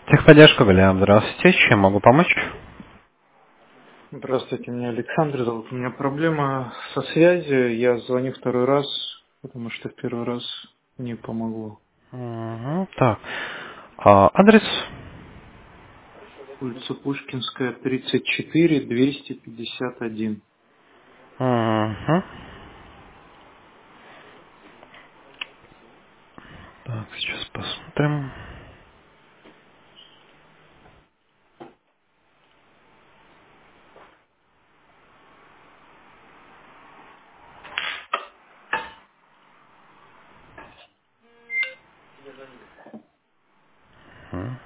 Техподдержка, Голиаф, здравствуйте. Чем могу помочь? Здравствуйте, меня Александр зовут. У меня проблема со связью. Я звоню второй раз, потому что в первый раз не помогло. Мгм, так. Адрес? Улица Пушкинская, 34, 251. Мгм. Так, сейчас посмотрим. Мгм.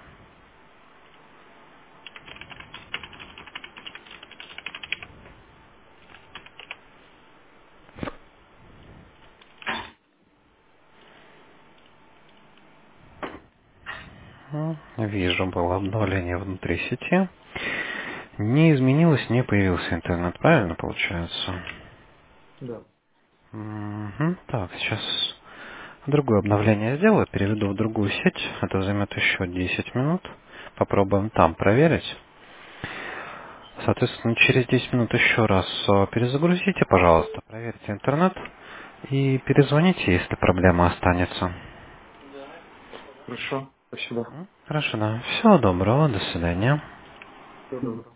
Вижу, было обновление внутри сети. Не изменилось, не появился интернет, правильно получается? Да. Мгм. Так, сейчас другое обновление сделаю, переведу в другую сеть. Это займет еще 10 минут. Попробуем там проверить. Соответственно, через 10 минут еще раз перезагрузите, пожалуйста, проверьте интернет и перезвоните, если проблема останется. Хорошо, спасибо. Хорошо, да. Всего доброго, до свидания. Всего доброго.